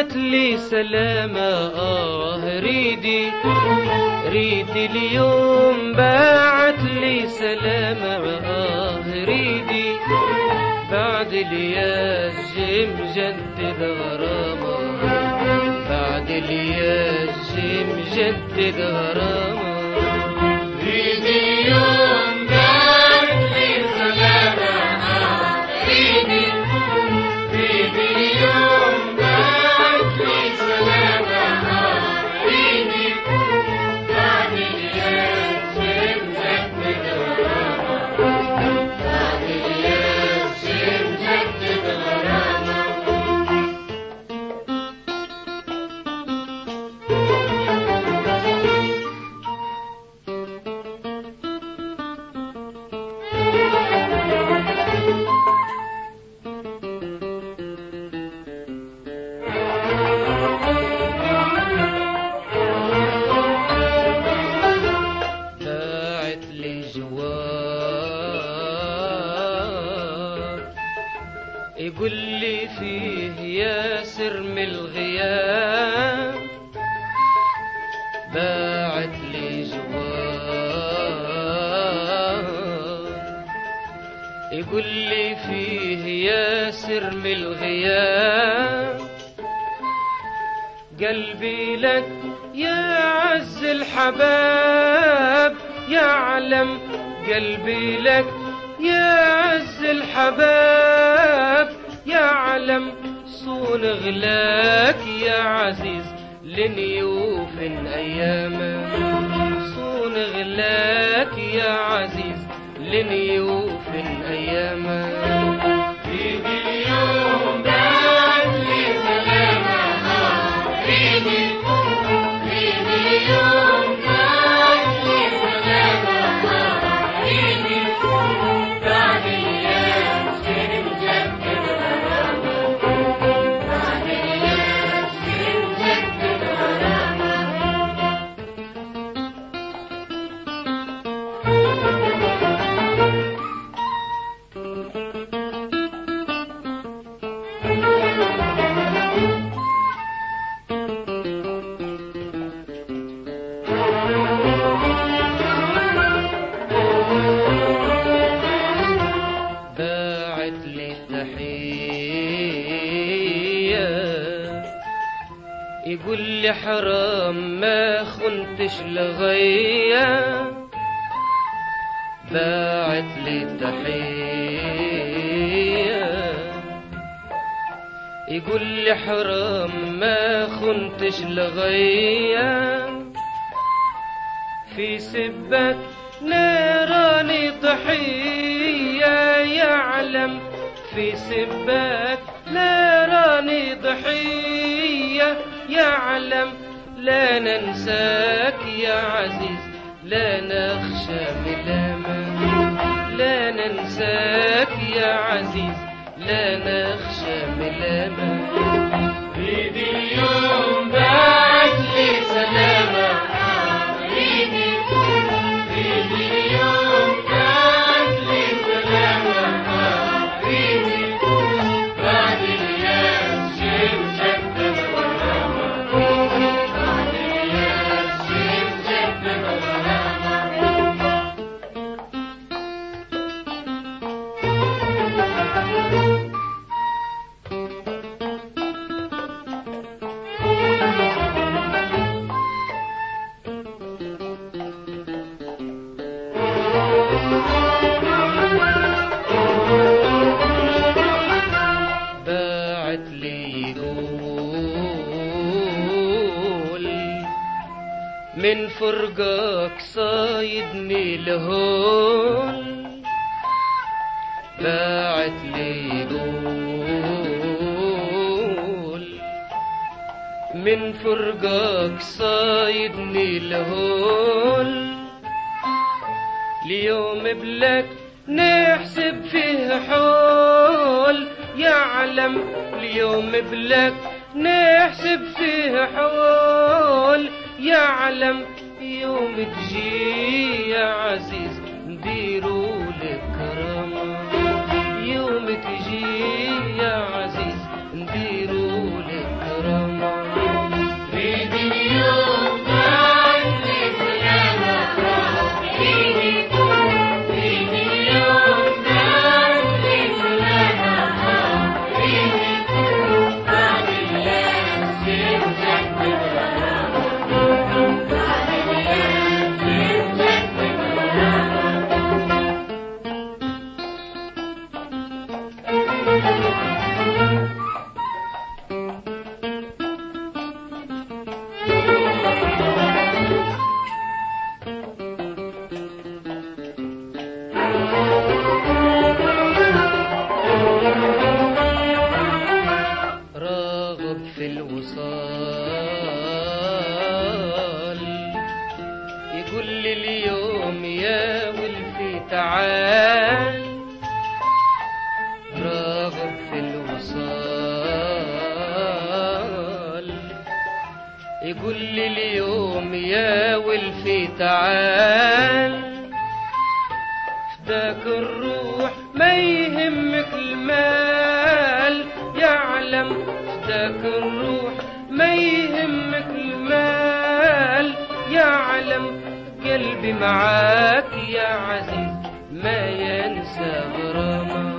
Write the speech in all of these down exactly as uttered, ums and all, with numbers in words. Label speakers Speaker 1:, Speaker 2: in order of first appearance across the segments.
Speaker 1: باعت لي سلامة. آه ريدي ريدي اليوم باعت لي سلامة. آه ريدي بعد الياج مجدد غرامة. بعد الياج مجدد غرامة.
Speaker 2: ريدي اليوم باعت لي سلامة. آه ريدي ريدي اليوم باعت لي سلامة. آه ريدي بعد الياج مجدد غرامة. بعد الياج مجدد غرامة.
Speaker 1: باعت لي جواب يقول لي فيه يا سر من الغياب. باعت لي جواب يقول لي فيه يا سر من الغياب. قلبي لك يا عز الحباب يعلم. قلبي لك يا عز الحباب يعلم. صون غلاك يا عزيز لنيوف أيامه. صون غلاك يا عزيز لنيوف أيامه.
Speaker 2: ريدي اليوم باعت لي سلامة. آه ريدي ريدي اليوم باعت لي سلامة. آه ريدي بعد الياج مجدد غرامة. بعد الياج مجدد غرامة.
Speaker 1: باعت لي تحية يقول لي حرام ما خنتش لغيا. باعت لي تحية يقول لي حرام ما خنتش لغيا. في سبك نيراني ضحية يعلم. في سبك نيراني ضحية يعلم. لا ننساك يا عزيز لا نخشى ملامة. لا ننساك يا عزيز لا نخشى ملامة.
Speaker 2: ريدي اليوم باعت لي سلامة. ريدي ريدي اليوم باعت لي سلامة. ريدي بعد الياج مجدد غرامة. بعد الياج مجدد غرامة.
Speaker 1: باعت لي يقول من فرقك صايدني الهول. باعت لي يقول من فرقك صايدني الهول. اليوم بلك نحسب فيه حول يعلم. اليوم بلك نحسب فيه حول يعلم. يوم تجي يا عزيز نديروا لك كرامة. يوم تجي يا عزيز نديروا لك كرامة. شاول في تعال فداك الروح ما يهمك المال يعلم فداك الروح ما يهمك المال يعلم قلبي معاك يا عزيز ما ينسى غرامك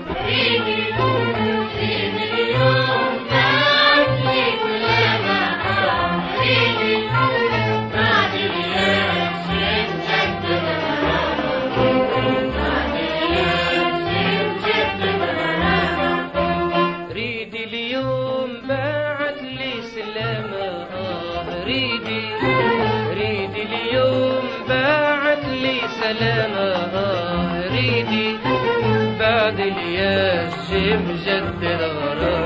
Speaker 1: ريدي اليوم بعت لي سلامة آه ريدي ريدي اليوم بعت لي سلامة آه ريدي بعد الياس مجدد غرام